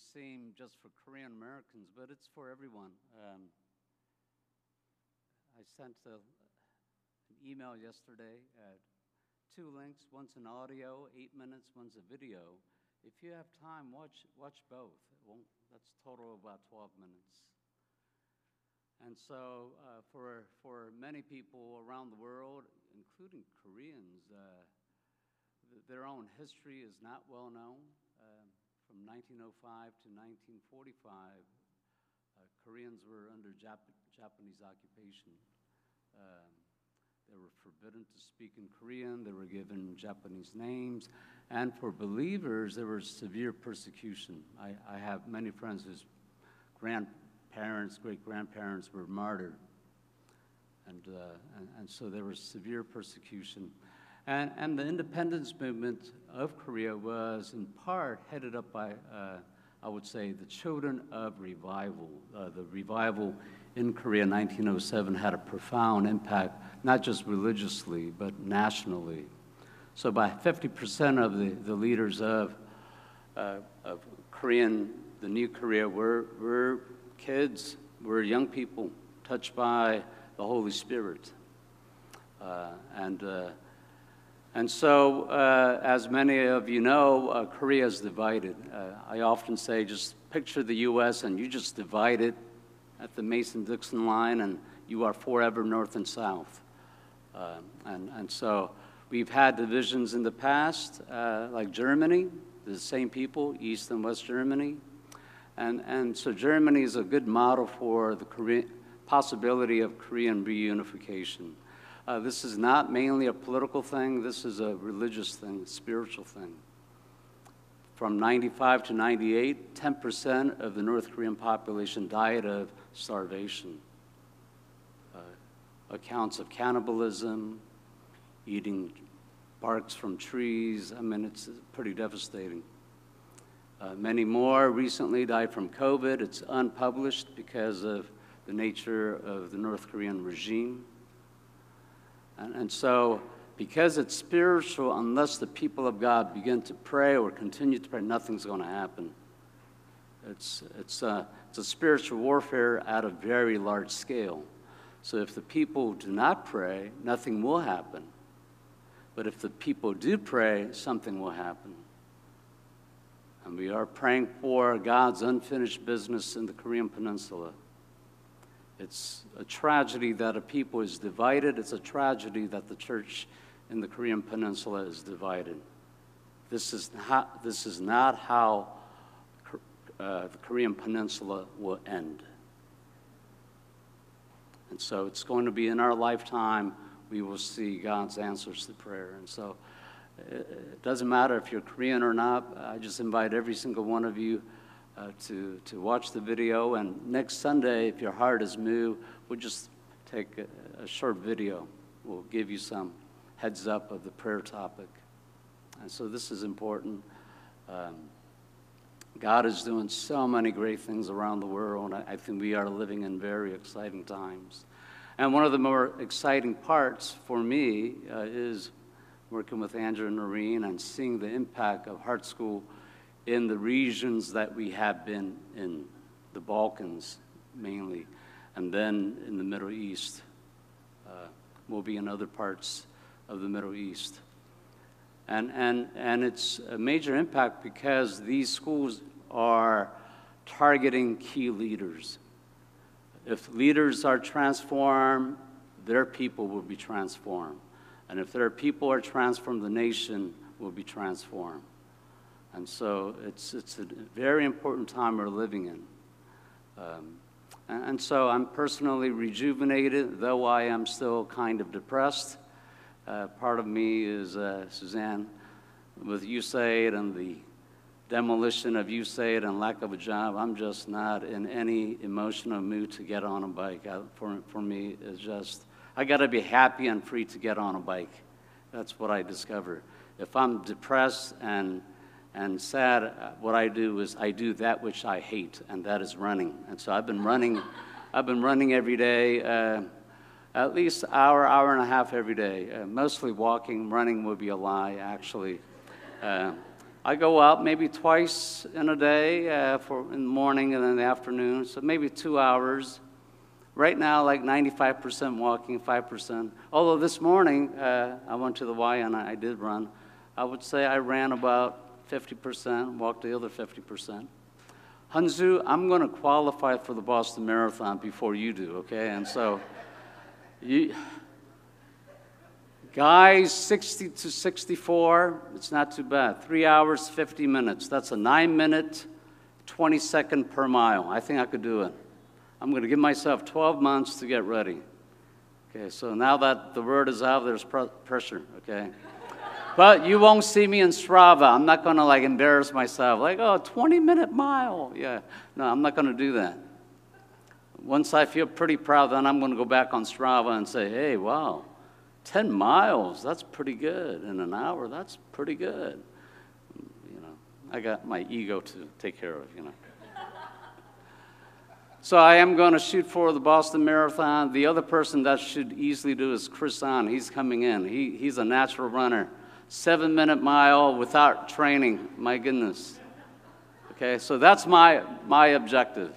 seem just for Korean Americans, but it's for everyone. I sent an email yesterday, two links. One's an audio, 8 minutes, one's a video. If you have time, watch both. That's total about 12 minutes. And so for many people around the world, including Koreans, their own history is not well known. From 1905 to 1945, Koreans were under Japanese occupation. They were forbidden to speak in Korean. They were given Japanese names. And for believers, there was severe persecution. I have many friends whose grandparents, great-grandparents were martyred. And so there was severe persecution. And the independence movement of Korea was in part headed up by, I would say, the Children of Revival. The revival in Korea in 1907 had a profound impact, not just religiously, but nationally. So by 50% of the leaders of Korean, the new Korea, were kids, were young people touched by the Holy Spirit. And so, as many of you know, Korea is divided. I often say, just picture the U.S. and you just divide it at the Mason-Dixon line, and you are forever north and south. And so, we've had divisions in the past, like Germany, the same people, East and West Germany. And so Germany is a good model for the possibility of Korean reunification. This is not mainly a political thing. This is a religious thing, a spiritual thing. From 95 to 98, 10% of the North Korean population died of starvation. Accounts of cannibalism, eating barks from trees. I mean, it's pretty devastating. Many more recently died from COVID. It's unpublished because of the nature of the North Korean regime. And so, because it's spiritual, unless the people of God begin to pray or continue to pray, nothing's going to happen. It's a spiritual warfare at a very large scale. So if the people do not pray, nothing will happen. But if the people do pray, something will happen. And we are praying for God's unfinished business in the Korean Peninsula. It's a tragedy that a people is divided. It's a tragedy that the church in the Korean Peninsula is divided. This is not how the Korean Peninsula will end. And so it's going to be in our lifetime we will see God's answers to prayer. And so it doesn't matter if you're Korean or not. I just invite every single one of you to watch the video. And next Sunday, if your heart is moved, we'll just take a short video. We'll give you some heads up of the prayer topic. And so this is important. God is doing so many great things around the world. I think we are living in very exciting times. And one of the more exciting parts for me is working with Andrew and Noreen and seeing the impact of Heart School in the regions that we have been in, the Balkans mainly, and then in the Middle East. We'll be in other parts of the Middle East. And it's a major impact because these schools are targeting key leaders. If leaders are transformed, their people will be transformed. And if their people are transformed, the nation will be transformed. And so it's a very important time we're living in. And so I'm personally rejuvenated, though I am still kind of depressed. Part of me is Suzanne, with USAID and the demolition of USAID and lack of a job. I'm just not in any emotional mood to get on a bike. For me, it's just, I got to be happy and free to get on a bike. That's what I discovered. If I'm depressed and sad, what I do is I do that which I hate, and that is running. And so I've been running every day, at least hour and a half every day. Mostly walking. Running would be a lie, actually. I go out maybe twice in a day, in the morning and in the afternoon, so maybe 2 hours. Right now, like 95% walking, 5%. Although this morning, I went to the Y and I did run. I would say I ran about 50%, walked the other 50%. Hanzu, I'm going to qualify for the Boston Marathon before you do, okay? And so, guys 60 to 64, it's not too bad. 3 hours, 50 minutes. That's a 9-minute, 20-second per mile. I think I could do it. I'm going to give myself 12 months to get ready. Okay, so now that the word is out, there's pressure, okay? But you won't see me in Strava. I'm not going to like embarrass myself, like, oh, 20-minute mile. Yeah, no, I'm not going to do that. Once I feel pretty proud, then I'm going to go back on Strava and say, hey, wow, 10 miles, that's pretty good. In an hour, that's pretty good. You know, I got my ego to take care of, you know. So I am going to shoot for the Boston Marathon. The other person that should easily do is Chris On. He's coming in. He's a natural runner. 7-minute mile without training. My goodness. Okay, so that's my objective.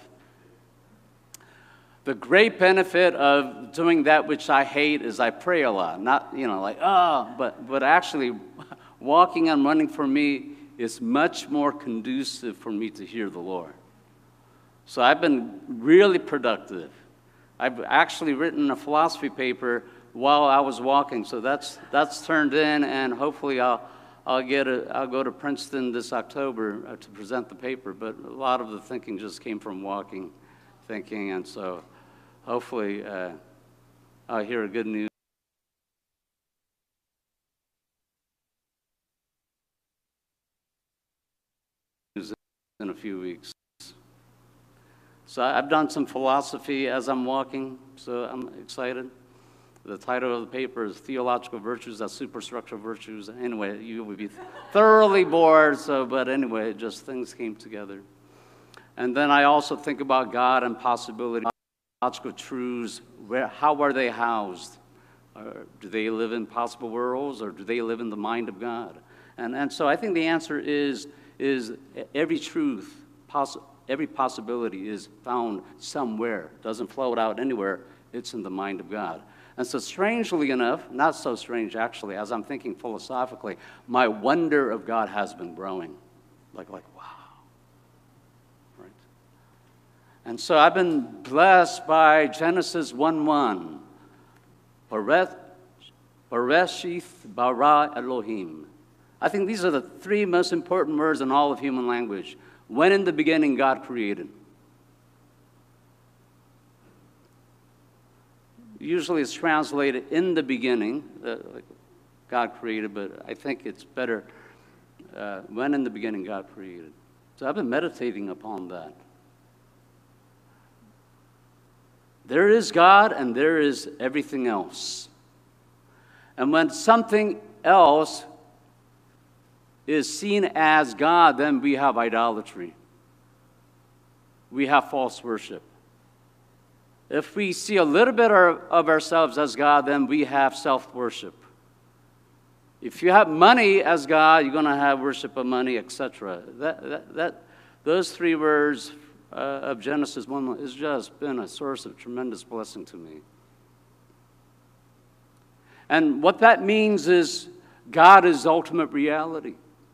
The great benefit of doing that which I hate is I pray a lot. Not, you know, like, oh, but actually walking and running for me is much more conducive for me to hear the Lord. So I've been really productive. I've actually written a philosophy paper while I was walking, so that's turned in, and hopefully I'll go to Princeton this October to present the paper. But a lot of the thinking just came from walking, thinking, and so hopefully I'll hear a good news in a few weeks. So I've done some philosophy as I'm walking, so I'm excited. The title of the paper is Theological Virtues as Superstructural Virtues. Anyway, you would be thoroughly bored, but anyway, just things came together. And then I also think about God and possibility, theological truths. How are they housed? Do they live in possible worlds, or do they live in the mind of God? And so I think the answer is every truth, every possibility is found somewhere. It doesn't float out anywhere. It's in the mind of God. And so strangely enough, not so strange actually, as I'm thinking philosophically, my wonder of God has been growing. Like wow. Right? And so I've been blessed by Genesis 1:1. Bereshith bara Elohim. I think these are the 3 most important words in all of human language. When in the beginning God created. Usually it's translated in the beginning, like God created, but I think it's better when in the beginning God created. So I've been meditating upon that. There is God and there is everything else. And when something else is seen as God, then we have idolatry. We have false worship. If we see a little bit of ourselves as God, then we have self-worship. If you have money as God, you're going to have worship of money, etc. Those 3 words of Genesis 1 has just been a source of tremendous blessing to me. And what that means is God is ultimate reality.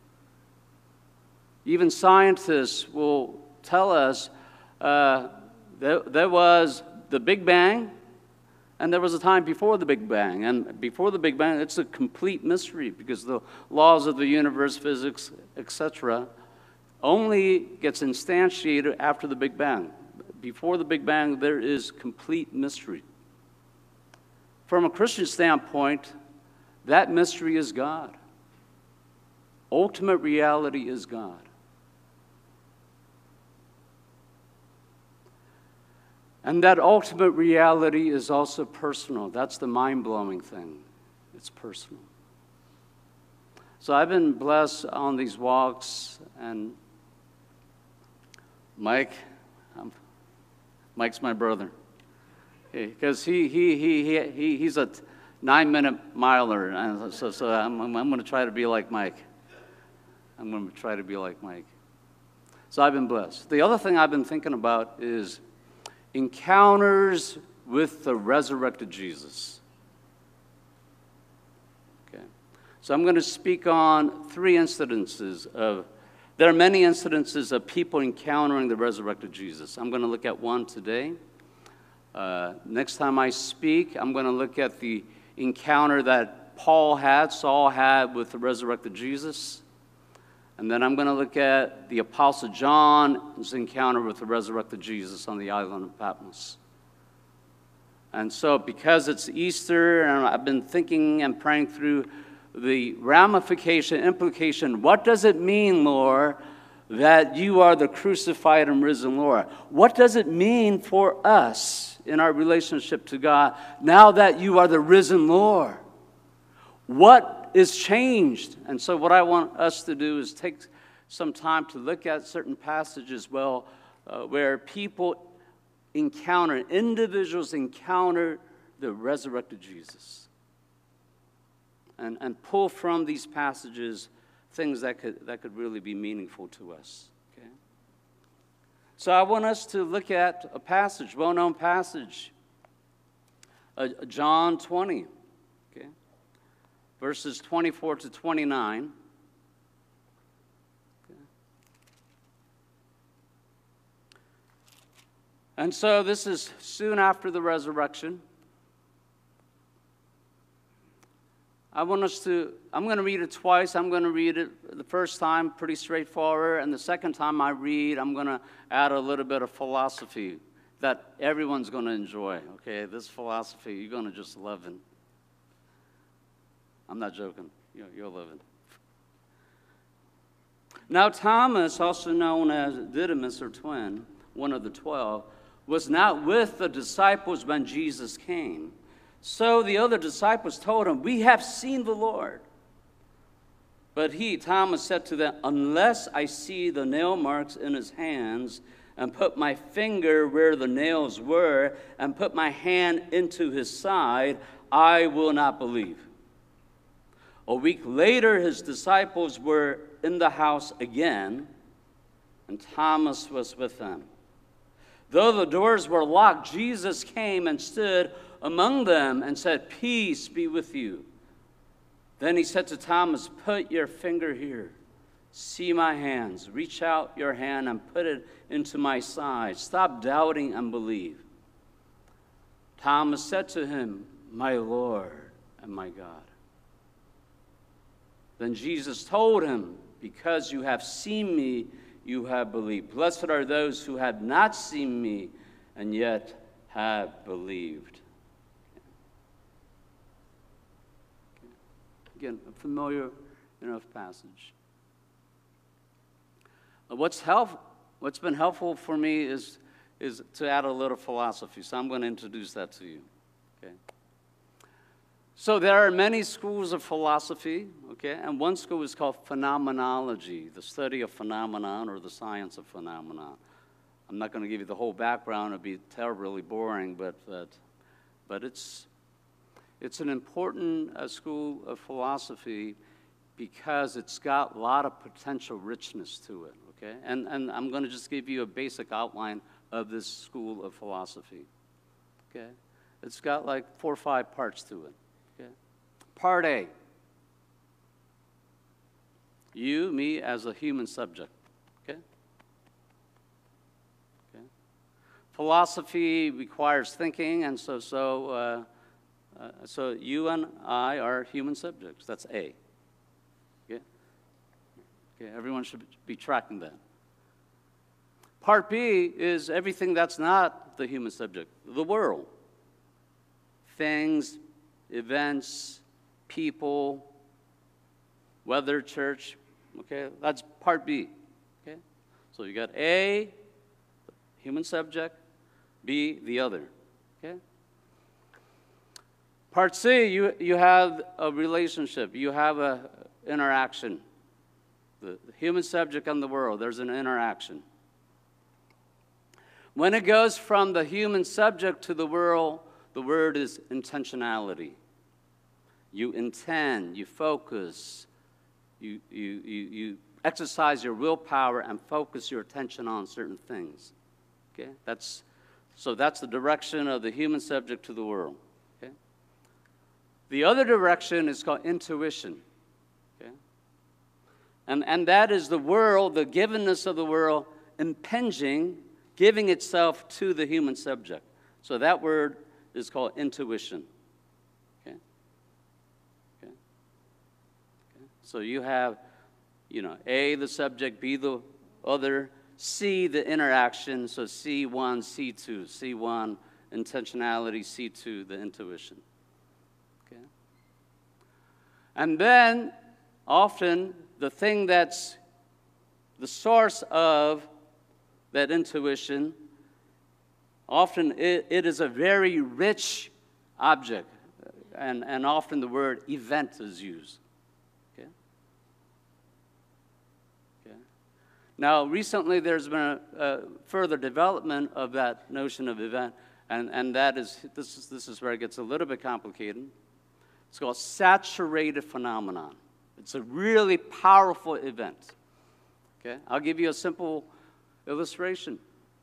Even scientists will tell us there was the Big Bang, and there was a time before the Big Bang. And before the Big Bang, it's a complete mystery because the laws of the universe, physics, etc., only gets instantiated after the Big Bang. Before the Big Bang, there is complete mystery. From a Christian standpoint, that mystery is God. Ultimate reality is God. And that ultimate reality is also personal. That's the mind-blowing thing. It's personal. So I've been blessed on these walks, and Mike's my brother. Because he's a 9-minute miler, and so I'm going to try to be like Mike. I'm going to try to be like Mike. So I've been blessed. The other thing I've been thinking about is encounters with the resurrected Jesus. Okay. So I'm going to speak on 3 incidences of, there are many incidences of people encountering the resurrected Jesus. I'm going to look at one today. Next time I speak, I'm going to look at the encounter that Saul had with the resurrected Jesus. And then I'm going to look at the Apostle John's encounter with the resurrected Jesus on the island of Patmos. And so because it's Easter, and I've been thinking and praying through the ramification, implication, what does it mean, Lord, that you are the crucified and risen Lord? What does it mean for us in our relationship to God now that you are the risen Lord? What is changed? And so what I want us to do is take some time to look at certain passages where people individuals encounter the resurrected Jesus. And pull from these passages things that could really be meaningful to us. Okay? So I want us to look at a passage, well-known passage, John 20, okay? Verses 24 to 29. Okay. And so this is soon after the resurrection. I'm going to read it twice. I'm going to read it the first time, pretty straightforward, and the second time I read, I'm going to add a little bit of philosophy that everyone's going to enjoy, okay? This philosophy, you're going to just love it. I'm not joking. You'll love it. Now Thomas, also known as Didymus or twin, one of the 12, was not with the disciples when Jesus came. So the other disciples told him, "We have seen the Lord." But he, Thomas, said to them, "Unless I see the nail marks in his hands, and put my finger where the nails were, and put my hand into his side, I will not believe." A week later, his disciples were in the house again, and Thomas was with them. Though the doors were locked, Jesus came and stood among them and said, "Peace be with you." Then he said to Thomas, "Put your finger here. See my hands. Reach out your hand and put it into my side. Stop doubting and believe." Thomas said to him, "My Lord and my God." Then Jesus told him, "Because you have seen me, you have believed. Blessed are those who had not seen me and yet have believed." Again, a familiar enough passage. What's been helpful for me is to add a little philosophy. So I'm going to introduce that to you. Okay. So there are many schools of philosophy, okay, and one school is called phenomenology, the study of phenomenon or the science of phenomena. I'm not going to give you the whole background; it'd be terribly boring, but it's an important school of philosophy because it's got a lot of potential richness to it, okay? And I'm going to just give you a basic outline of this school of philosophy, okay? It's got like 4 or 5 parts to it, okay? Part A, you, me, as a human subject, okay? Okay. Philosophy requires thinking, and so you and I are human subjects. That's A. Okay? Okay, everyone should be tracking that. Part B is everything that's not the human subject, the world. Things, events, people, weather, church. Okay, that's part B. Okay? So you got A, human subject, B, the other. Okay? Part C, you have a relationship. You have an interaction. The human subject and the world, there's an interaction. When it goes from the human subject to the world, the word is intentionality. You intend, you focus, you exercise your willpower and focus your attention on certain things. Okay? So that's the direction of the human subject to the world. Okay? The other direction is called intuition. Okay? And that is the world, the givenness of the world, impinging, giving itself to the human subject. So that word is called intuition. Okay? Okay? Okay? So you have, A, the subject, B, the other, C, the interaction, so C1, C2, C1, intentionality, C2, the intuition. Okay? And then, often, the thing that's the source of that intuition, often it is a very rich object, and often the word event is used. Okay? Okay? Now, recently there's been a further development of that notion of event, and that is, this is where it gets a little bit complicated. It's called saturated phenomenon. It's a really powerful event. Okay? I'll give you a simple illustration.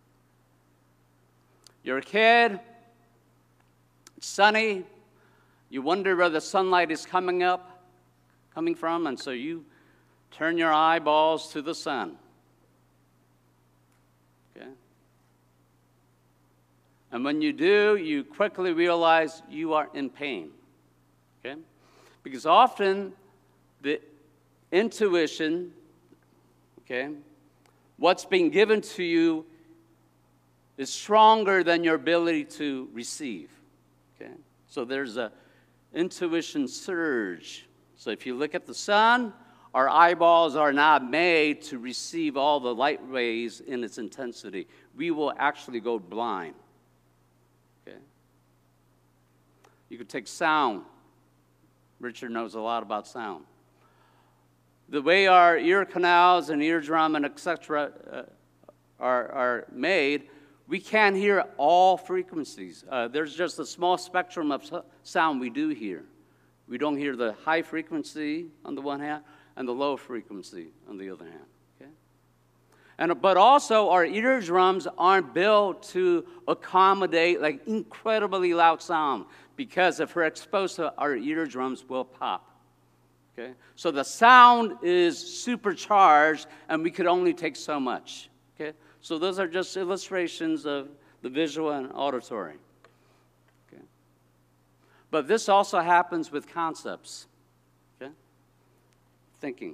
You're a kid, it's sunny, you wonder where the sunlight is coming from, and so you turn your eyeballs to the sun. Okay? And when you do, you quickly realize you are in pain. Okay? Because often the intuition, okay, what's being given to you is stronger than your ability to receive. Okay? So there's a intuition surge. So if you look at the sun, our eyeballs are not made to receive all the light rays in its intensity. We will actually go blind. Okay? You could take sound. Richard knows a lot about sound. The way our ear canals and eardrum and etc. are made, we can't hear all frequencies. There's just a small spectrum of sound we do hear. We don't hear the high frequency on the one hand and the low frequency on the other hand. Okay? But also our eardrums aren't built to accommodate like incredibly loud sound, because if we're exposed to our eardrums will pop. Okay? So the sound is supercharged and we could only take so much. Okay? So those are just illustrations of the visual and auditory. Okay? But this also happens with concepts. Okay? Thinking.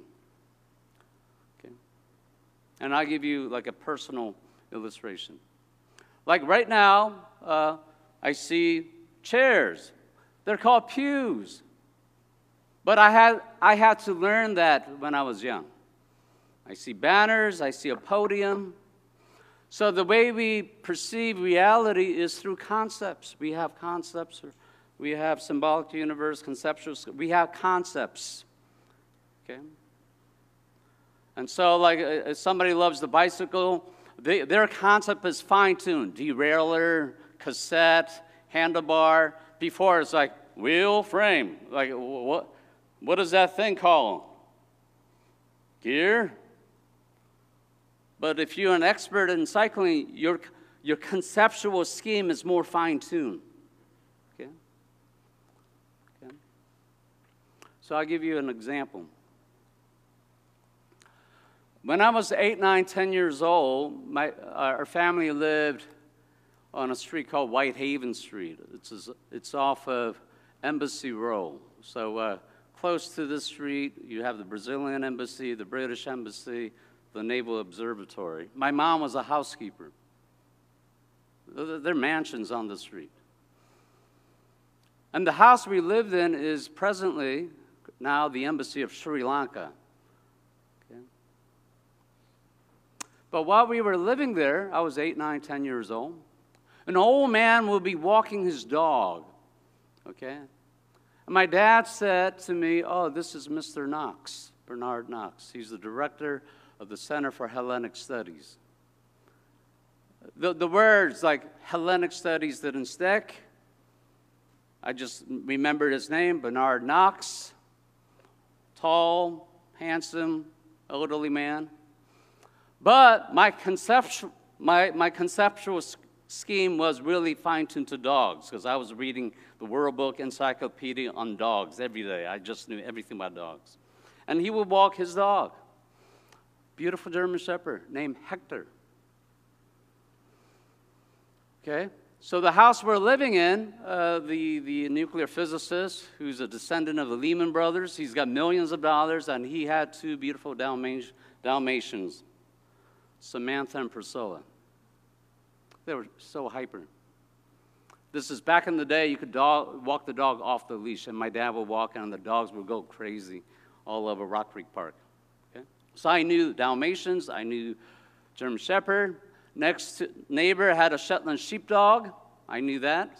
Okay? And I'll give you like a personal illustration. Like right now, I see chairs. They're called pews. But I had to learn that when I was young. I see banners, I see a podium. So the way we perceive reality is through concepts. We have concepts, we have symbolic universe, conceptual, we have concepts. Okay? And so like if somebody loves the bicycle, their concept is fine-tuned. Derailleur, cassette, handlebar. Before it's like wheel, frame. Like what is that thing called? Gear? But if you're an expert in cycling, your conceptual scheme is more fine-tuned. Okay? Okay? So I'll give you an example. When I was 8, 9, 10 years old, our family lived on a street called Whitehaven Street. It's off of Embassy Row. So close to this street, you have the Brazilian Embassy, the British Embassy, the Naval Observatory. My mom was a housekeeper. There are mansions on the street. And the house we lived in is presently now the Embassy of Sri Lanka. Okay? But while we were living there, I was 8, 9, 10 years old, an old man will be walking his dog. Okay? And my dad said to me, oh, this is Mr. Knox, Bernard Knox. He's the director of the Center for Hellenic Studies. The words like Hellenic Studies didn't stick. I just remembered his name, Bernard Knox. Tall, handsome, elderly man. But my conceptual scheme was really fine-tuned to dogs, because I was reading the World Book Encyclopedia on dogs every day. I just knew everything about dogs. And he would walk his dog, beautiful German Shepherd named Hector. Okay, so the house we're living in, the nuclear physicist, who's a descendant of the Lehman Brothers, he's got millions of dollars, and he had two beautiful Dalmatians, Samantha and Priscilla. They were so hyper. This is back in the day, you could walk the dog off the leash, and my dad would walk, and the dogs would go crazy all over Rock Creek Park. Okay? So I knew Dalmatians, I knew German Shepherd. Next neighbor had a Shetland sheepdog. I knew that.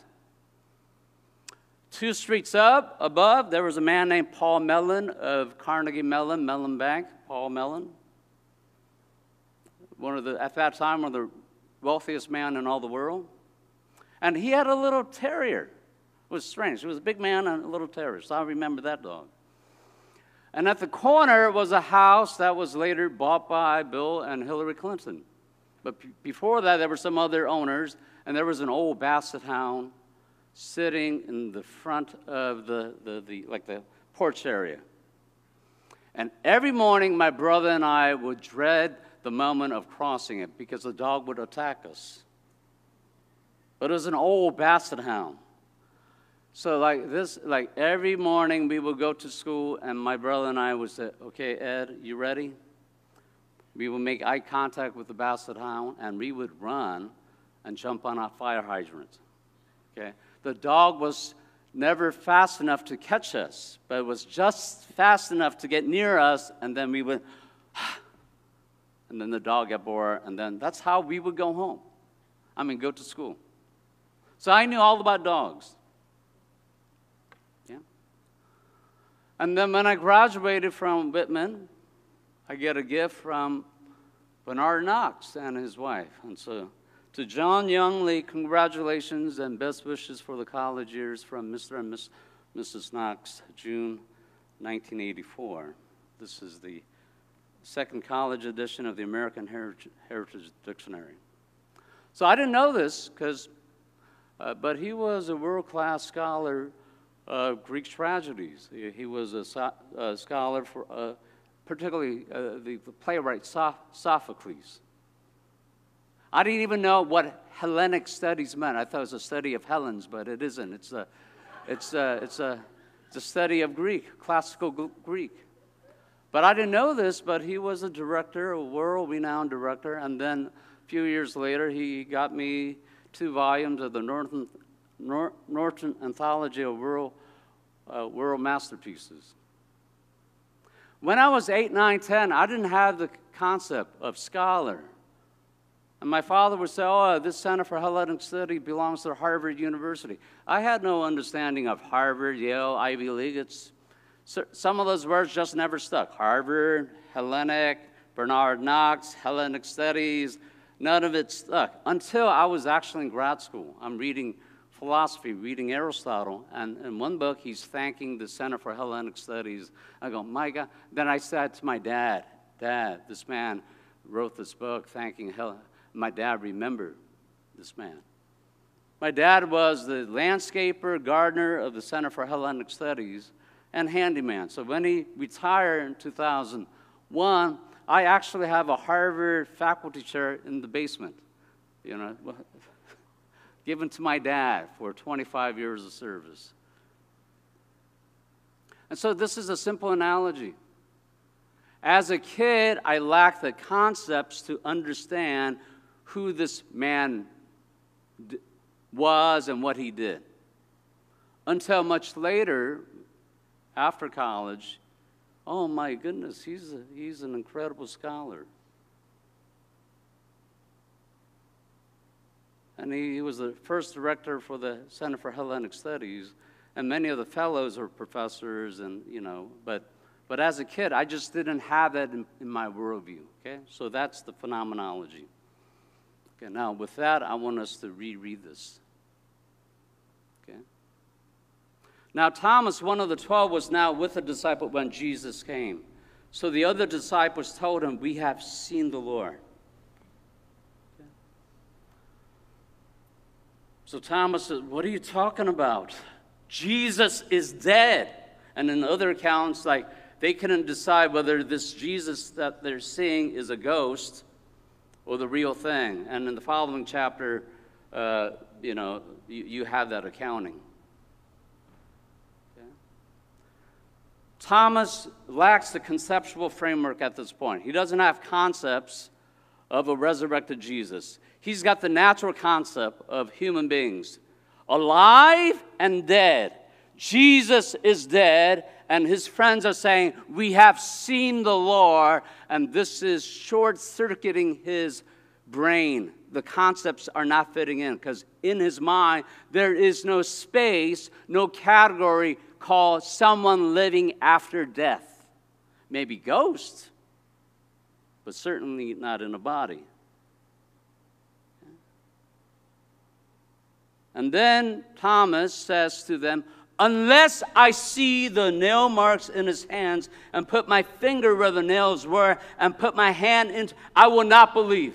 2 streets above, there was a man named Paul Mellon of Carnegie Mellon Bank. Paul Mellon. At that time, one of the wealthiest man in all the world. And he had a little terrier. It was strange. He was a big man and a little terrier, so I remember that dog. And at the corner was a house that was later bought by Bill and Hillary Clinton. But before that, there were some other owners, and there was an old basset hound sitting in the front of the porch area. And every morning, my brother and I would dread the moment of crossing it, because the dog would attack us. But it was an old basset hound. So like every morning we would go to school, and my brother and I would say, okay, Ed, you ready? We would make eye contact with the basset hound, and we would run and jump on a fire hydrant. Okay? The dog was never fast enough to catch us, but it was just fast enough to get near us, and then we would, and then the dog got bored, and then that's how we would go home. Go to school. So I knew all about dogs. Yeah. And then when I graduated from Whitman, I get a gift from Bernard Knox and his wife. And so to John Youngley, congratulations and best wishes for the college years from Mr. and Mrs. Knox, June 1984. This is the second college edition of the American Heritage Dictionary. So I didn't know this, but he was a world-class scholar of Greek tragedies. He was a scholar for, particularly the playwright Sophocles. I didn't even know what Hellenic studies meant. I thought it was a study of Hellenes, but it isn't. It's a study of Greek, classical Greek. But I didn't know this, but he was a director, a world-renowned director, and then a few years later, he got me 2 volumes of the Norton Anthology of World Masterpieces. When I was 8, 9, 10, I didn't have the concept of scholar. And my father would say, oh, this Center for Hellenic Study belongs to Harvard University. I had no understanding of Harvard, Yale, Ivy League. Some of those words just never stuck. Harvard, Hellenic, Bernard Knox, Hellenic Studies, none of it stuck until I was actually in grad school. I'm reading philosophy, reading Aristotle, and in one book, he's thanking the Center for Hellenic Studies. I go, my God. Then I said to my dad, Dad, this man wrote this book thanking Hellenic. My dad remembered this man. My dad was the landscaper, gardener of the Center for Hellenic Studies, and handyman. So when he retired in 2001, I actually have a Harvard faculty chair in the basement, given to my dad for 25 years of service. And so this is a simple analogy. As a kid, I lacked the concepts to understand who this man was and what he did. Until much later, after college, oh my goodness, he's an incredible scholar. And he was the first director for the Center for Hellenic Studies, and many of the fellows are professors, and but as a kid, I just didn't have that in my worldview. Okay, so that's the phenomenology. Okay, now with that, I want us to reread this. Okay. Now Thomas, one of the 12, was now with the disciple when Jesus came. So the other disciples told him, we have seen the Lord. Okay. So Thomas said, what are you talking about? Jesus is dead. And in other accounts, like, they couldn't decide whether this Jesus that they're seeing is a ghost or the real thing. And in the following chapter, you have that accounting. Okay. Thomas lacks the conceptual framework at this point. He doesn't have concepts of a resurrected Jesus. He's got the natural concept of human beings, alive and dead. Jesus is dead, and his friends are saying, we have seen the Lord, and this is short-circuiting his brain. The concepts are not fitting in, because in his mind, there is no space, no category called someone living after death. Maybe ghost, but certainly not in a body. And then Thomas says to them, unless I see the nail marks in his hands and put my finger where the nails were and put my hand into, I will not believe.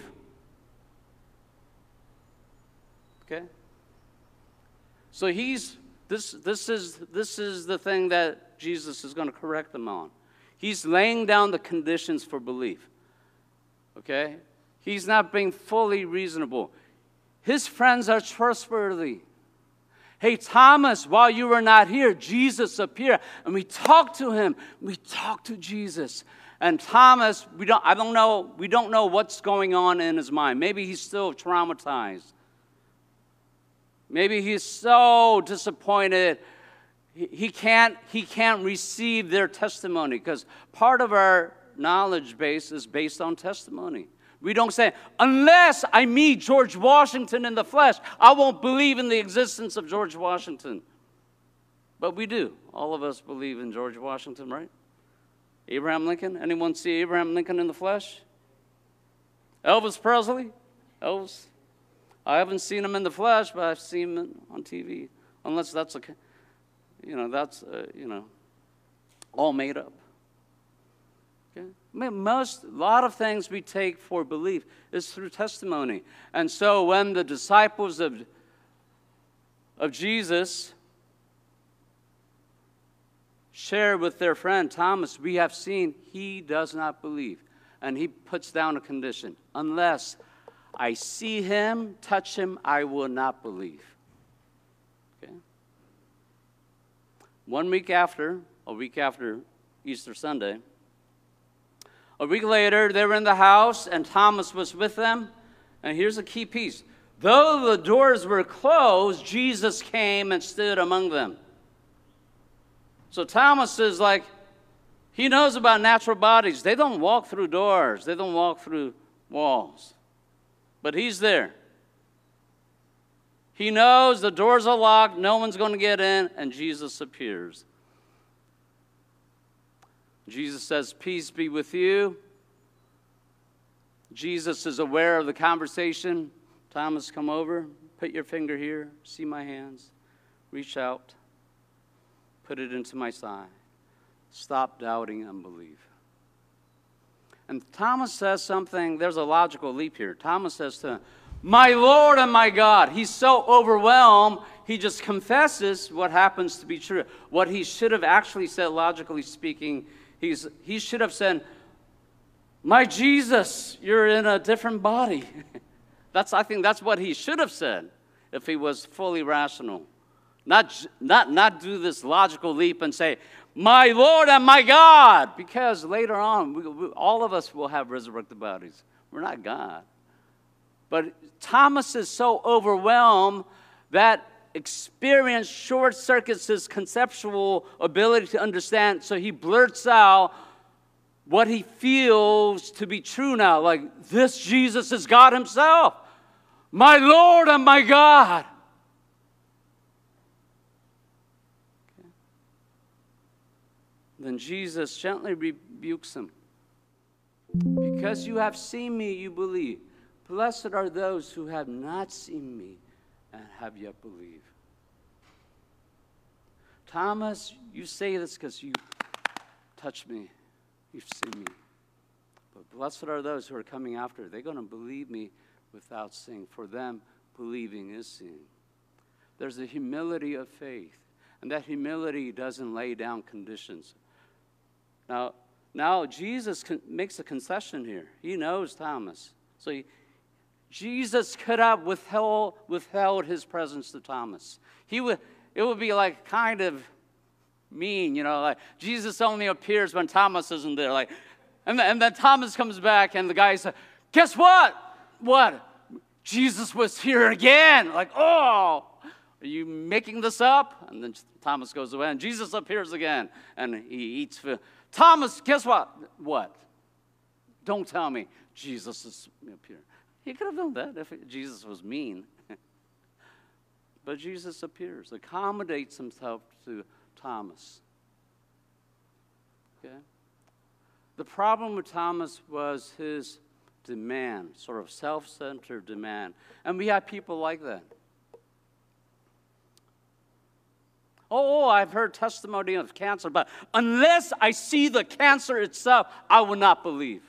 Okay? So this is the thing that Jesus is going to correct them on. He's laying down the conditions for belief. Okay? He's not being fully reasonable. His friends are trustworthy. Hey, Thomas, while you were not here, Jesus appeared, and we talked to him. We talked to Jesus. And Thomas, we don't know what's going on in his mind. Maybe he's still traumatized. Maybe he's so disappointed he can't receive their testimony, because part of our knowledge base is based on testimony. We don't say, unless I meet George Washington in the flesh, I won't believe in the existence of George Washington. But we do. All of us believe in George Washington, right? Abraham Lincoln? Anyone see Abraham Lincoln in the flesh? Elvis Presley? Elvis? I haven't seen him in the flesh, but I've seen him on TV. Unless that's all made up. Okay? A lot of things we take for belief is through testimony. And so when the disciples of Jesus share with their friend Thomas, we have seen, he does not believe. And he puts down a condition. Unless I see him, touch him, I will not believe. Okay? A week after Easter Sunday, a week later, they were in the house, and Thomas was with them. And here's a key piece. Though the doors were closed, Jesus came and stood among them. So Thomas is like, he knows about natural bodies. They don't walk through doors. They don't walk through walls. But he's there. He knows the doors are locked, no one's going to get in, and Jesus appears. Jesus says, peace be with you. Jesus is aware of the conversation. Thomas, come over. Put your finger here. See my hands. Reach out. Put it into my side. Stop doubting and believe. And Thomas says something. There's a logical leap here. Thomas says to him, my Lord and my God. He's so overwhelmed, he just confesses what happens to be true. What he should have actually said, logically speaking, he should have said, my Jesus, you're in a different body. I think that's what he should have said if he was fully rational. Not do this logical leap and say, my Lord and my God. Because later on, all of us will have resurrected bodies. We're not God. But Thomas is so overwhelmed that experience short-circuits his conceptual ability to understand, so he blurts out what he feels to be true now. Like, this Jesus is God himself. My Lord and my God. Okay. Then Jesus gently rebukes him. Because you have seen me, you believe. Blessed are those who have not seen me and have yet believed. Thomas, you say this because you touched me. You've seen me. But blessed are those who are coming after. They're going to believe me without seeing. For them, believing is seeing. There's a humility of faith. And that humility doesn't lay down conditions. Now Jesus makes a concession here. He knows Thomas. So Jesus could have withheld his presence to Thomas. It would be like kind of mean, like Jesus only appears when Thomas isn't there. And then Thomas comes back and the guy says, guess what? What? Jesus was here again. Like, oh, are you making this up? And then Thomas goes away and Jesus appears again and he eats food. Thomas, guess what? What? Don't tell me Jesus is appearing. He could have done that if Jesus was mean. But Jesus appears, accommodates himself to Thomas. Okay? The problem with Thomas was his demand, sort of self-centered demand. And we have people like that. Oh, I've heard testimony of cancer, but unless I see the cancer itself, I will not believe.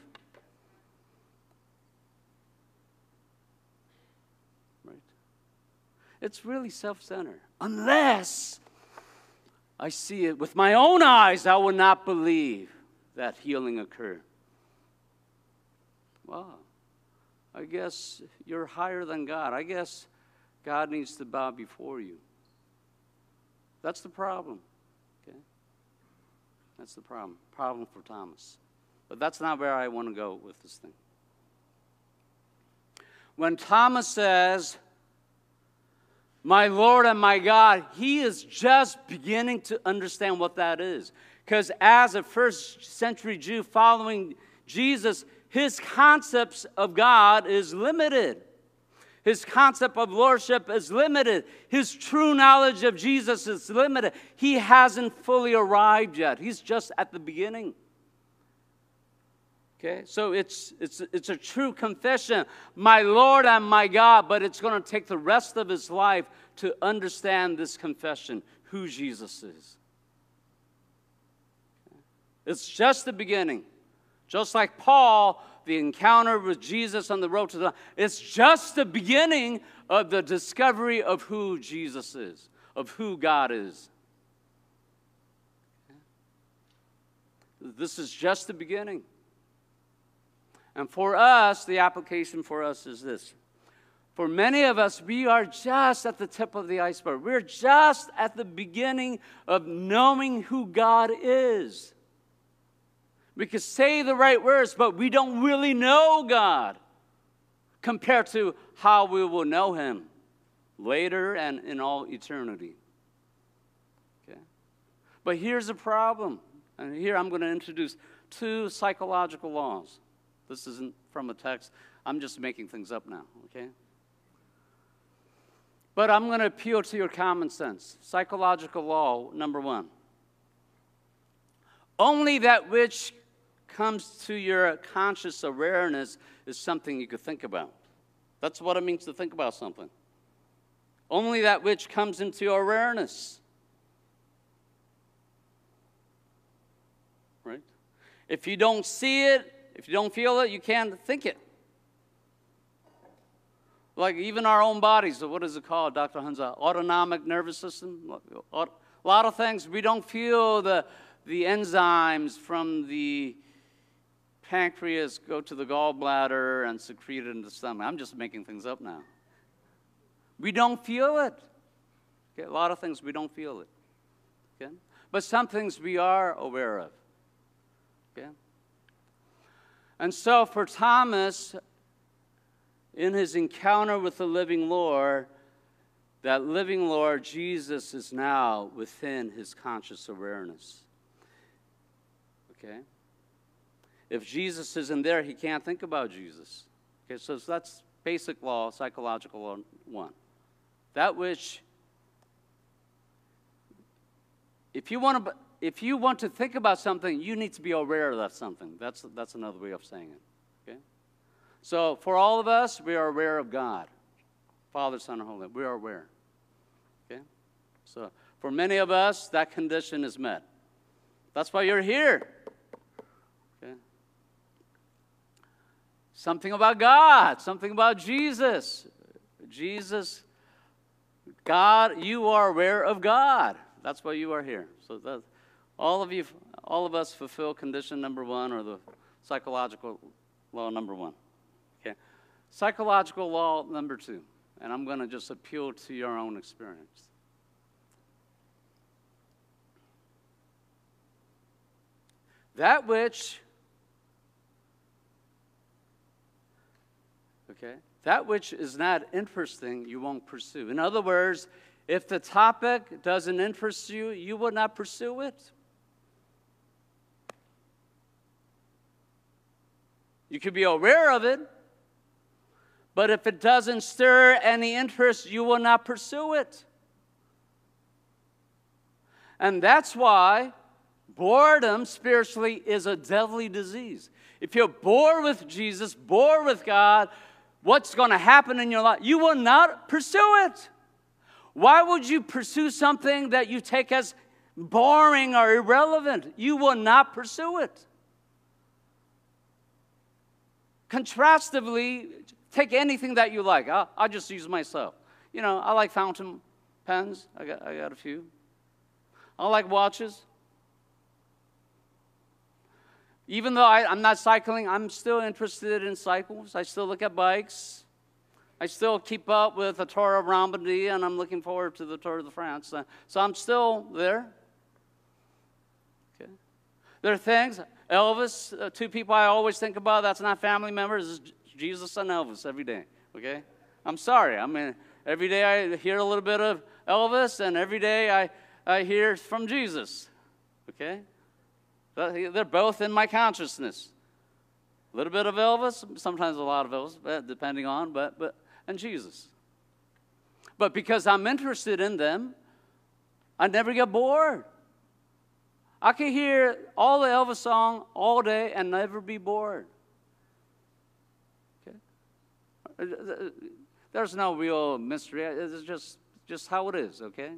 Right? It's really self-centered. Unless I see it with my own eyes, I will not believe that healing occurred. Well, I guess you're higher than God. I guess God needs to bow before you. That's the problem, okay? That's the problem for Thomas. But that's not where I want to go with this thing. When Thomas says, my Lord and my God, he is just beginning to understand what that is. Because as a first century Jew following Jesus, his concepts of God is limited. His concept of lordship is limited. His true knowledge of Jesus is limited. He hasn't fully arrived yet. He's just at the beginning. Okay, so it's a true confession, my Lord and my God, but it's going to take the rest of his life to understand this confession, who Jesus is. It's just the beginning. Just like Paul, the encounter with Jesus on the road to the, it's just the beginning of the discovery of who Jesus is, of who God is. This is just the beginning. And for us, the application for us is this. For many of us, we are just at the tip of the iceberg. We're just at the beginning of knowing who God is. We can say the right words, but we don't really know God compared to how we will know him later and in all eternity. Okay? But here's the problem. And here I'm going to introduce 2 psychological laws. This isn't from a text. I'm just making things up now, okay? But I'm going to appeal to your common sense. Psychological law, number 1. Only that which comes to your conscious awareness is something you could think about. That's what it means to think about something. Only that which comes into your awareness. Right? If you don't see it, if you don't feel it, you can't think it. Like even our own bodies, what is it called, Dr. Hunza? Autonomic nervous system? A lot of things, we don't feel the enzymes from the pancreas go to the gallbladder and secrete it in the stomach. I'm just making things up now. We don't feel it. Okay? A lot of things we don't feel it. Okay? But some things we are aware of. Okay? And so for Thomas, in his encounter with the living Lord, that living Lord, Jesus, is now within his conscious awareness. Okay? If Jesus isn't there, he can't think about Jesus. Okay, so that's basic law, psychological law 1. That which, if you want to think about something, you need to be aware of that something. That's another way of saying it. Okay? So for all of us, we are aware of God. Father, Son, and Holy Spirit. We are aware. Okay? So for many of us, that condition is met. That's why you're here. Something about God, something about Jesus. Jesus, God, you are aware of God. That's why you are here. So that all of us fulfill condition number 1, or the psychological law number 1. Okay? Psychological law number 2. And I'm going to just appeal to your own experience. That which is not interesting, you won't pursue. In other words, if the topic doesn't interest you, you will not pursue it. You could be aware of it, but if it doesn't stir any interest, you will not pursue it. And that's why boredom spiritually is a deadly disease. If you're bored with Jesus, bored with God, what's going to happen in your life? You will not pursue it. Why would you pursue something that you take as boring or irrelevant? You will not pursue it. Contrastively, take anything that you like. I'll just use myself. You know, I like fountain pens. I got a few. I like watches. Even though I'm not cycling, I'm still interested in cycles. I still look at bikes. I still keep up with the Tour of Romandie, and I'm looking forward to the Tour de France. So I'm still there. Okay. There are things, Elvis, 2 people I always think about, that's not family members, is Jesus and Elvis every day. Okay? I'm sorry. I mean, every day I hear a little bit of Elvis, and every day I hear from Jesus. Okay? They're both in my consciousness. A little bit of Elvis, sometimes a lot of Elvis, depending on, and Jesus. But because I'm interested in them, I never get bored. I can hear all the Elvis song all day and never be bored. Okay? There's no real mystery. It's just how it is, okay?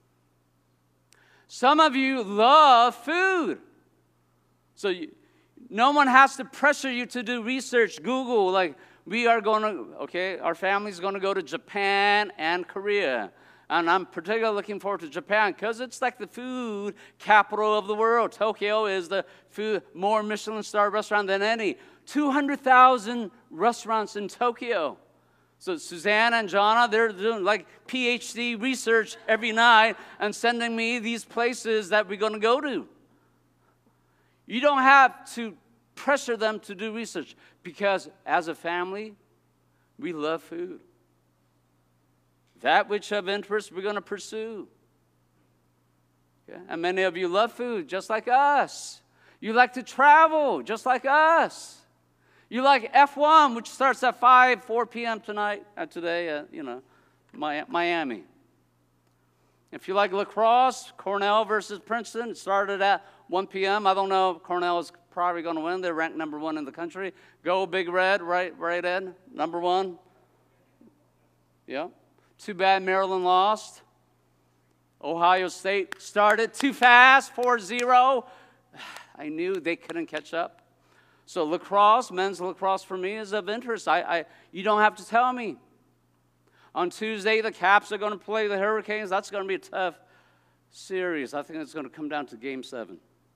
Some of you love food. So no one has to pressure you to do research, Google, like we are going to, okay, our family's going to go to Japan and Korea. And I'm particularly looking forward to Japan because it's like the food capital of the world. Tokyo is the food, more Michelin-star restaurant than any. 200,000 restaurants in Tokyo. So Susanna and Jonna, they're doing like PhD research every night and sending me these places that we're going to go to. You don't have to pressure them to do research because as a family, we love food. That which of interest we're going to pursue. Okay? And many of you love food just like us. You like to travel just like us. You like F1, which starts at 4 p.m. today, Miami. If you like lacrosse, Cornell versus Princeton, it started at 1 p.m. I don't know if Cornell is probably going to win. They're ranked number 1 in the country. Go Big Red, right, Ed? Number 1. Yeah. Too bad Maryland lost. Ohio State started too fast, 4-0. I knew they couldn't catch up. So lacrosse, men's lacrosse for me is of interest. You don't have to tell me. On Tuesday, the Caps are going to play the Hurricanes. That's going to be a tough series. I think it's going to come down to Game 7.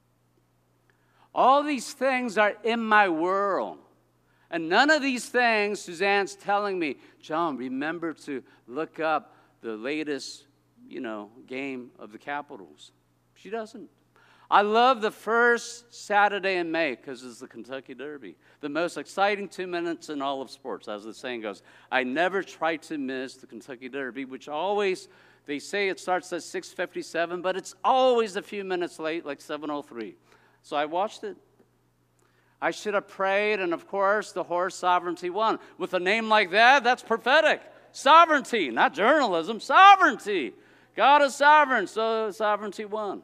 All these things are in my world. And none of these things, Suzanne's telling me, John, remember to look up the latest, game of the Capitals. She doesn't. I love the first Saturday in May because it's the Kentucky Derby. The most exciting 2 minutes in all of sports, as the saying goes. I never try to miss the Kentucky Derby, which always, they say it starts at 6:57, but it's always a few minutes late, like 7:03. So I watched it. I should have prayed, and of course, the horse Sovereignty won. With a name like that, that's prophetic. Sovereignty, not journalism, sovereignty. God is sovereign, so Sovereignty won.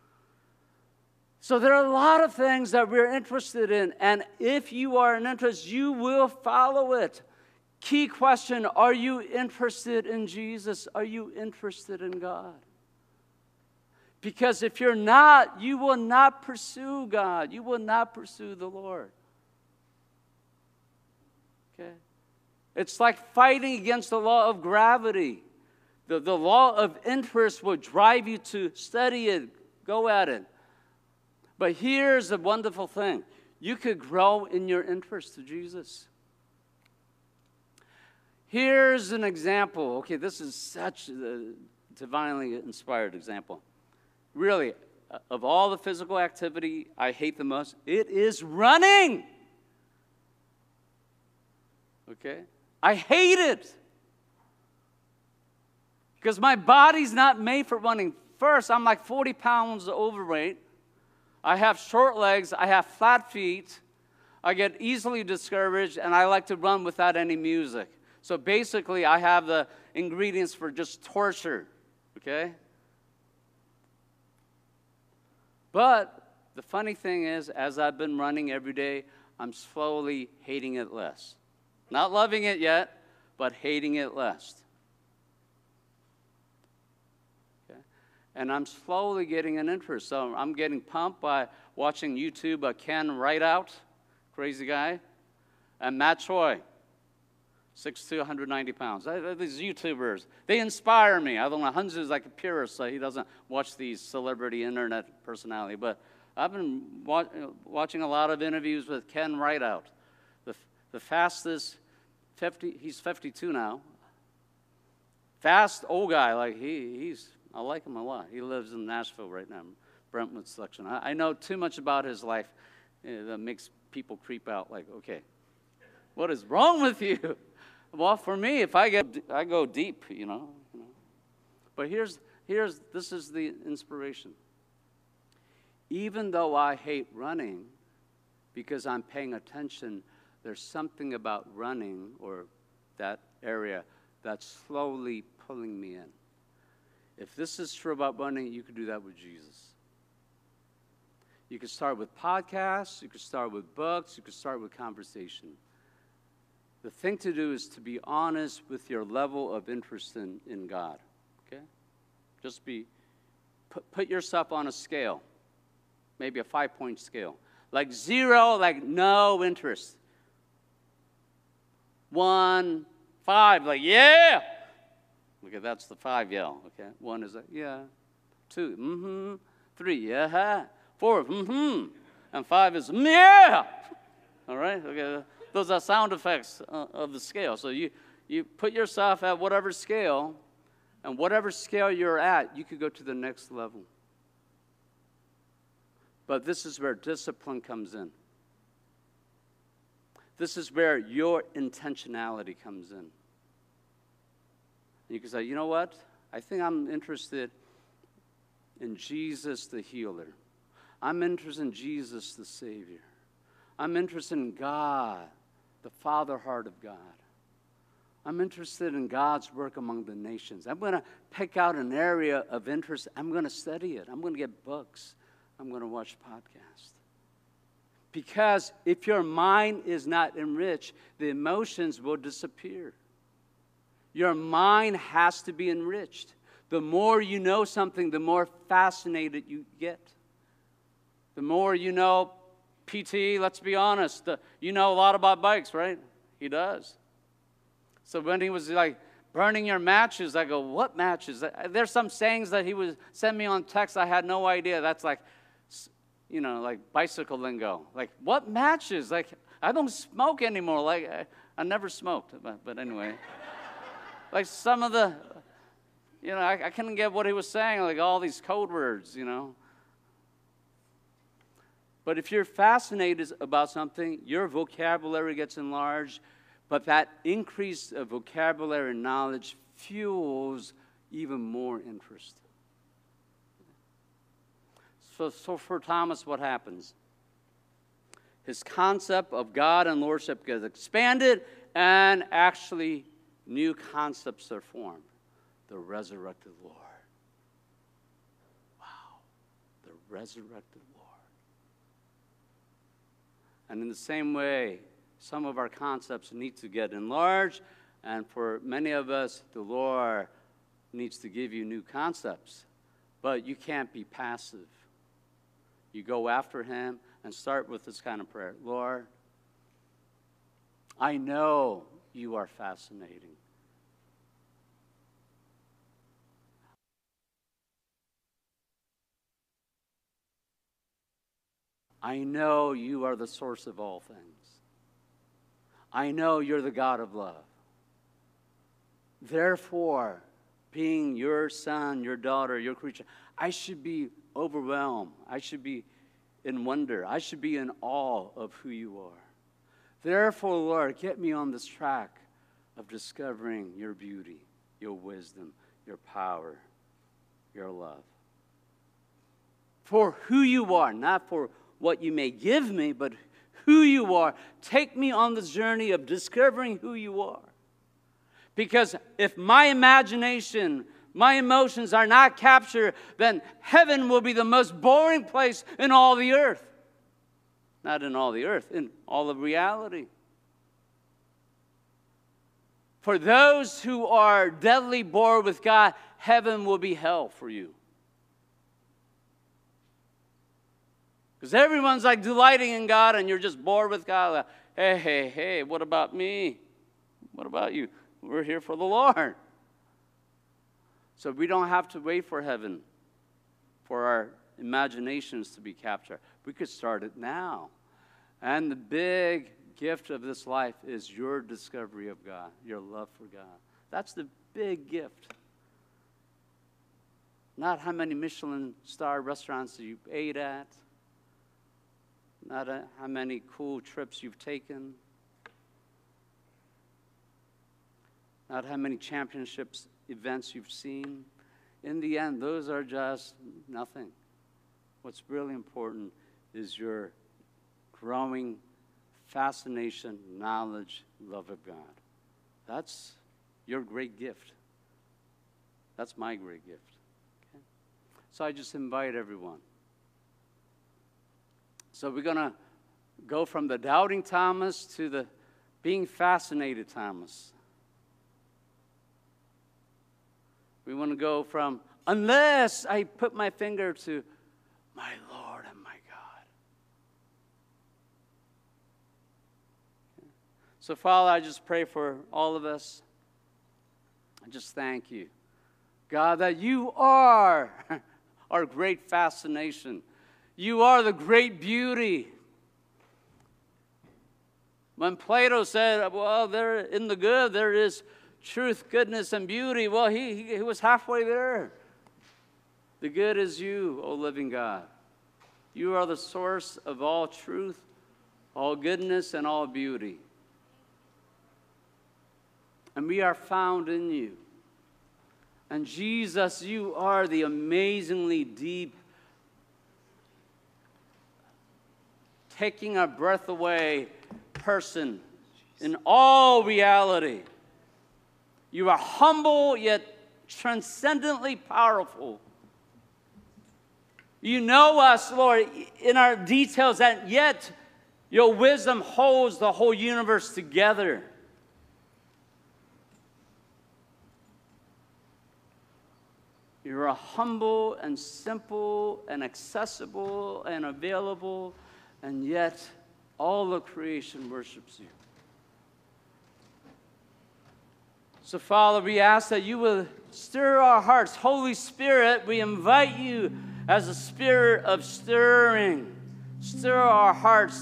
So there are a lot of things that we're interested in, and if you are an interest, you will follow it. Key question, are you interested in Jesus? Are you interested in God? Because if you're not, you will not pursue God. You will not pursue the Lord. Okay? It's like fighting against the law of gravity. The law of interest will drive you to study it, go at it. But here's the wonderful thing. You could grow in your interest to Jesus. Here's an example. Okay, this is such a divinely inspired example. Really, of all the physical activity I hate the most, it is running. Okay? I hate it. Because my body's not made for running. First, I'm like 40 pounds overweight. I have short legs. I have flat feet. I get easily discouraged, and I like to run without any music. So basically, I have the ingredients for just torture. Okay? But the funny thing is, as I've been running every day, I'm slowly hating it less. Not loving it yet, but hating it less. Okay? And I'm slowly getting an interest. So I'm getting pumped by watching YouTube, Ken Rideout, crazy guy, and Matt Choi, 6'2", 190 pounds. These YouTubers, they inspire me. I don't know, Hunz is like a purist, so he doesn't watch these celebrity internet personality. But I've been watching a lot of interviews with Ken Rideout, the fastest, he's 52 now. Fast old guy, like I like him a lot. He lives in Nashville right now, Brentwood Selection. I know too much about his life that makes people creep out, like, okay, what is wrong with you? Well, for me, if I go deep, you know. But this is the inspiration. Even though I hate running, because I'm paying attention, there's something about running or that area that's slowly pulling me in. If this is true about running, you could do that with Jesus. You could start with podcasts, you could start with books, you could start with conversation. The thing to do is to be honest with your level of interest in God, okay? Just put yourself on a scale, maybe a 5-point scale. Like 0, like no interest. 1, 5, like yeah. Okay, that's the 5 yell, okay? 1 is like yeah. 2, mm-hmm. 3, yeah. 4, mm-hmm. And 5 is yeah. All right, okay. Those are sound effects of the scale. So you put yourself at whatever scale, and whatever scale you're at, you could go to the next level. But this is where discipline comes in. This is where your intentionality comes in. And you can say, you know what? I think I'm interested in Jesus the healer. I'm interested in Jesus the Savior. I'm interested in God, the Father heart of God. I'm interested in God's work among the nations. I'm going to pick out an area of interest. I'm going to study it. I'm going to get books. I'm going to watch podcasts. Because if your mind is not enriched, the emotions will disappear. Your mind has to be enriched. The more you know something, the more fascinated you get. The more you know PT, let's be honest, you know a lot about bikes, right? He does. So when he was like, burning your matches, I go, what matches? There's some sayings that he would send me on text, I had no idea. That's like, you know, like bicycle lingo. Like, what matches? Like, I don't smoke anymore. Like, I never smoked, but anyway. Like some of the, you know, I couldn't get what he was saying, like all these code words, you know. But if you're fascinated about something, your vocabulary gets enlarged, but that increase of vocabulary and knowledge fuels even more interest. So for Thomas, what happens? His concept of God and lordship gets expanded, and actually new concepts are formed. The resurrected Lord. Wow. The resurrected Lord. And in the same way, some of our concepts need to get enlarged, and for many of us, the Lord needs to give you new concepts. But you can't be passive. You go after him and start with this kind of prayer. Lord, I know you are fascinating. I know you are the source of all things. I know you're the God of love. Therefore, being your son, your daughter, your creature, I should be overwhelmed. I should be in wonder. I should be in awe of who you are. Therefore, Lord, get me on this track of discovering your beauty, your wisdom, your power, your love. For who you are, not for what you may give me, but who you are. Take me on this journey of discovering who you are. Because if my imagination, my emotions are not captured, then heaven will be the most boring place in all the earth. Not in all the earth, in all of reality. For those who are deadly bored with God, heaven will be hell for you. Because everyone's like delighting in God and you're just bored with God. Like, hey, what about me? What about you? We're here for the Lord. So we don't have to wait for heaven for our imaginations to be captured. We could start it now. And the big gift of this life is your discovery of God, your love for God. That's the big gift. Not how many Michelin star restaurants you ate at. Not how many cool trips you've taken. Not how many championships, events you've seen. In the end, those are just nothing. What's really important is your growing fascination, knowledge, love of God. That's your great gift. That's my great gift. Okay? So I just invite everyone. So we're going to go from the doubting Thomas to the being fascinated Thomas. We want to go from, unless I put my finger, to my Lord and my God. Okay. So, Father, I just pray for all of us. I just thank you, God, that you are our great fascination. You are the great beauty. When Plato said, well, there in the good there is truth, goodness, and beauty, well, he was halfway there. The good is you, O living God. You are the source of all truth, all goodness, and all beauty. And we are found in you. And Jesus, you are the amazingly deep, taking our breath away person in all reality. You are humble yet transcendently powerful. You know us, Lord, in our details, and yet your wisdom holds the whole universe together. You are humble and simple and accessible and available, and yet all of creation worships you. So, Father, we ask that you will stir our hearts. Holy Spirit, we invite you as a spirit of stirring. Stir our hearts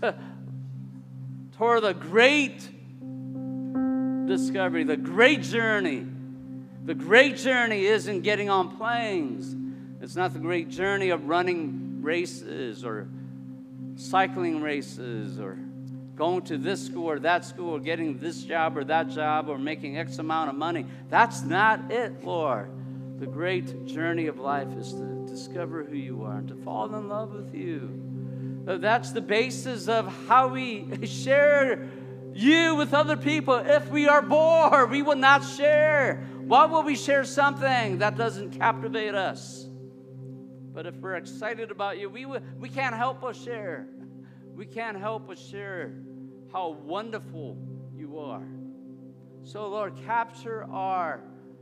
toward the great discovery, the great journey. The great journey isn't getting on planes. It's not the great journey of running races or cycling races or going to this school or that school or getting this job or that job or making X amount of money. That's not it, Lord. The great journey of life is to discover who you are and to fall in love with you. That's the basis of how we share you with other people. If we are bored, we will not share. Why will we share something that doesn't captivate us? But if we're excited about you, we can't help but share. We can't help but share how wonderful you are. So, Lord, capture our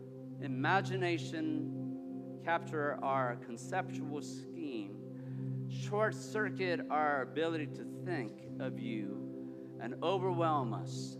imagination, capture our conceptual scheme, short-circuit our ability to think of you, and overwhelm us.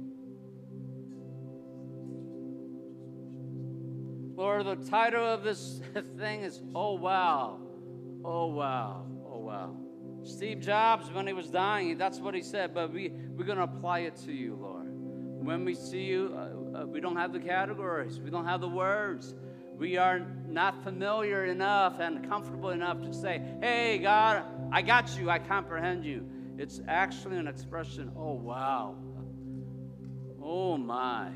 Lord, the title of this thing is, Oh Wow, Oh Wow, Oh Wow. Steve Jobs, when he was dying, that's what he said, but we're going to apply it to you, Lord. When we see you, we don't have the categories. We don't have the words. We are not familiar enough and comfortable enough to say, hey, God, I got you. I comprehend you. It's actually an expression, oh, wow. Oh, my.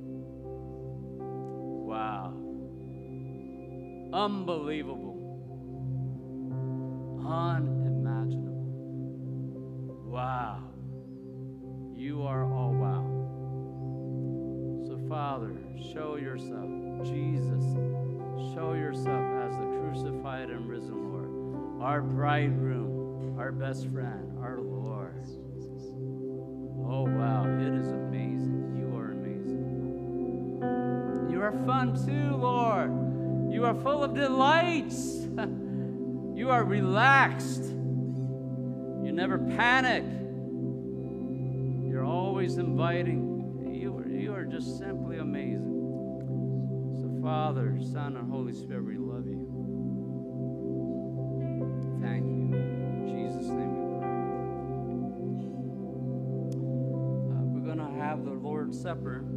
Wow. Unbelievable. Unimaginable. Wow. You are all wow. So, Father, show yourself. Jesus, show yourself as the crucified and risen Lord, our bridegroom, our best friend, our Lord. Oh, wow. It is amazing. You are amazing. You are fun too, Lord. You are full of delights. You are relaxed. You never panic. You're always inviting. You are just simply amazing. So, Father, Son, and Holy Spirit, we love you. Thank you. In Jesus' name we pray. We're going to have the Lord's Supper.